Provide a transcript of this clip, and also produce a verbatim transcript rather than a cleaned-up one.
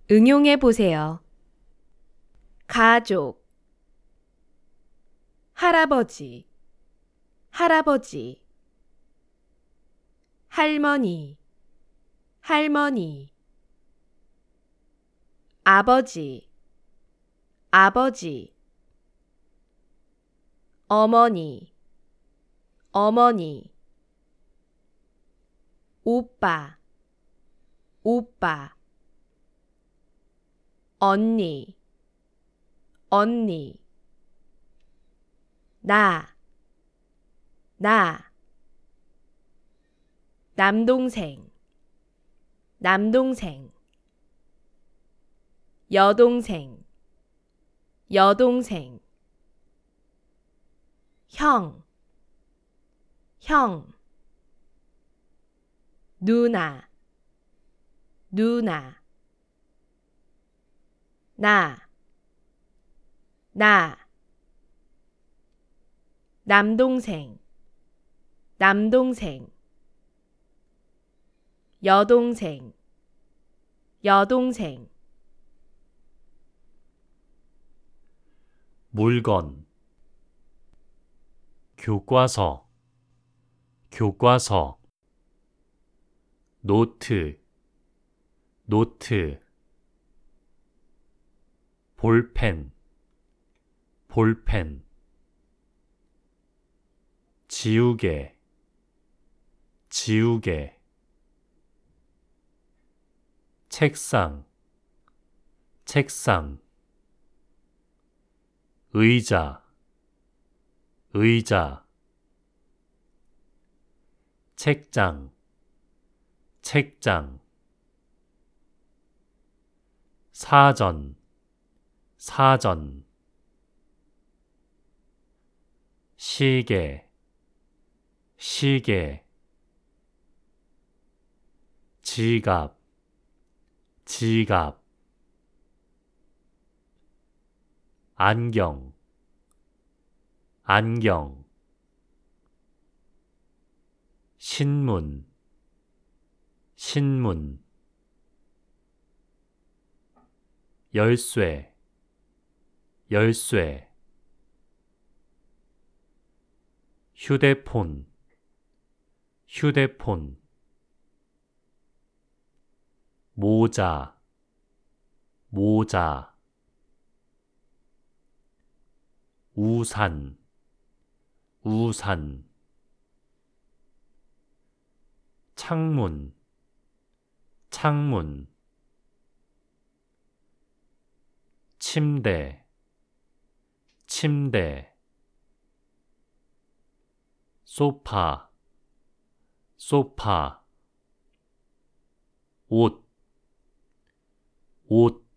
응용해 보세요. 가족, 할아버지, 할아버지, 할머니, 할머니, 아버지, 아버지, 어머니, 어머니, 오빠, 오빠, 언니, 언니, 나, 나, 남동생, 남동생, 여동생, 여동생, 형, 형, 누나, 누나, 나, 나, 남동생, 남동생, 여동생, 여동생, 물건, 교과서, 교과서, 노트, 노트, 볼펜, 볼펜, 지우개, 지우개, 책상, 책상, 의자, 의자, 책장, 책장, 사전, 사전, 시계, 시계, 지갑, 지갑, 안경, 안경, 신문, 신문, 열쇠, 열쇠, 휴대폰, 휴대폰, 모자, 모자, 우산, 우산, 창문, 창문, 침대, 침대, 소파, 소파, 옷, 옷,